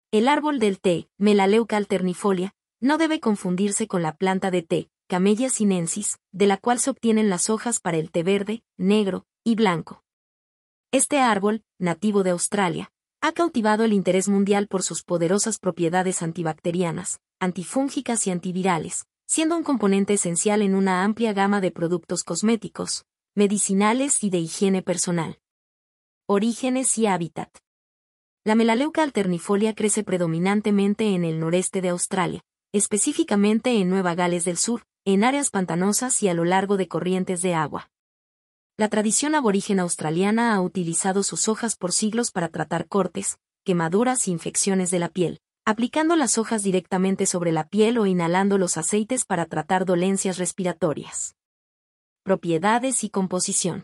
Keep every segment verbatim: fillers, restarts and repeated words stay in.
El árbol del té, Melaleuca alternifolia, no debe confundirse con la planta de té, Camellia sinensis, de la cual se obtienen las hojas para el té verde, negro y blanco. Este árbol, nativo de Australia, ha cautivado el interés mundial por sus poderosas propiedades antibacterianas, antifúngicas y antivirales, siendo un componente esencial en una amplia gama de productos cosméticos, medicinales y de higiene personal. Orígenes y hábitat. La Melaleuca alternifolia crece predominantemente en el noreste de Australia, específicamente en Nueva Gales del Sur, en áreas pantanosas y a lo largo de corrientes de agua. La tradición aborigen australiana ha utilizado sus hojas por siglos para tratar cortes, quemaduras e infecciones de la piel, aplicando las hojas directamente sobre la piel o inhalando los aceites para tratar dolencias respiratorias. Propiedades y composición.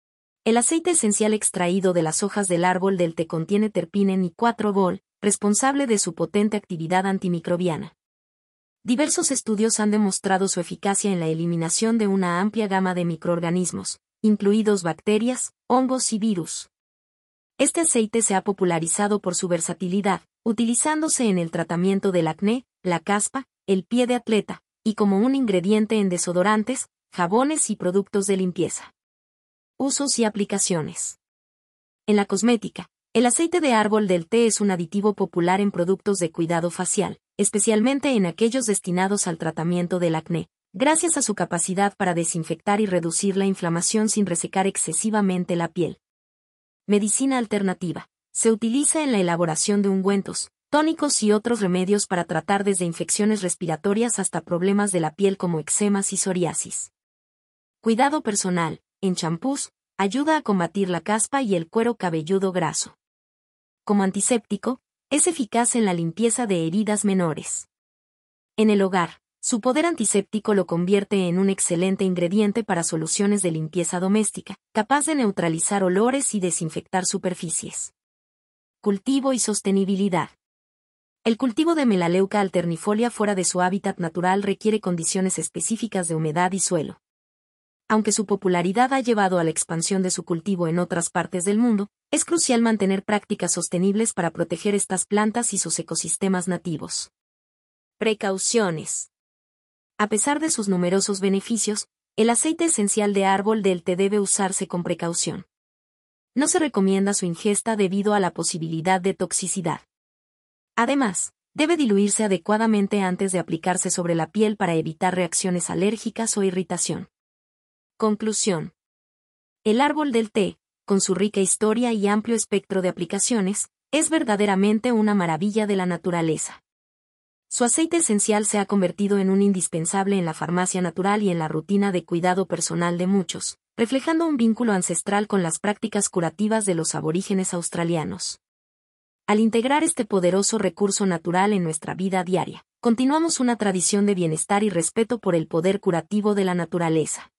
El aceite esencial extraído de las hojas del árbol del té contiene terpinen y cuatro bol, responsable de su potente actividad antimicrobiana. Diversos estudios han demostrado su eficacia en la eliminación de una amplia gama de microorganismos, incluidos bacterias, hongos y virus. Este aceite se ha popularizado por su versatilidad, utilizándose en el tratamiento del acné, la caspa, el pie de atleta, y como un ingrediente en desodorantes, jabones y productos de limpieza. Usos y aplicaciones. En la cosmética, el aceite de árbol del té es un aditivo popular en productos de cuidado facial, especialmente en aquellos destinados al tratamiento del acné, gracias a su capacidad para desinfectar y reducir la inflamación sin resecar excesivamente la piel. Medicina alternativa. Se utiliza en la elaboración de ungüentos, tónicos y otros remedios para tratar desde infecciones respiratorias hasta problemas de la piel como eczemas y psoriasis. Cuidado personal. En champús, ayuda a combatir la caspa y el cuero cabelludo graso. Como antiséptico, es eficaz en la limpieza de heridas menores. En el hogar, su poder antiséptico lo convierte en un excelente ingrediente para soluciones de limpieza doméstica, capaz de neutralizar olores y desinfectar superficies. Cultivo y sostenibilidad. El cultivo de Melaleuca alternifolia fuera de su hábitat natural requiere condiciones específicas de humedad y suelo. Aunque su popularidad ha llevado a la expansión de su cultivo en otras partes del mundo, es crucial mantener prácticas sostenibles para proteger estas plantas y sus ecosistemas nativos. Precauciones. A pesar de sus numerosos beneficios, el aceite esencial de árbol del té debe usarse con precaución. No se recomienda su ingesta debido a la posibilidad de toxicidad. Además, debe diluirse adecuadamente antes de aplicarse sobre la piel para evitar reacciones alérgicas o irritación. Conclusión. El árbol del té, con su rica historia y amplio espectro de aplicaciones, es verdaderamente una maravilla de la naturaleza. Su aceite esencial se ha convertido en un indispensable en la farmacia natural y en la rutina de cuidado personal de muchos, reflejando un vínculo ancestral con las prácticas curativas de los aborígenes australianos. Al integrar este poderoso recurso natural en nuestra vida diaria, continuamos una tradición de bienestar y respeto por el poder curativo de la naturaleza.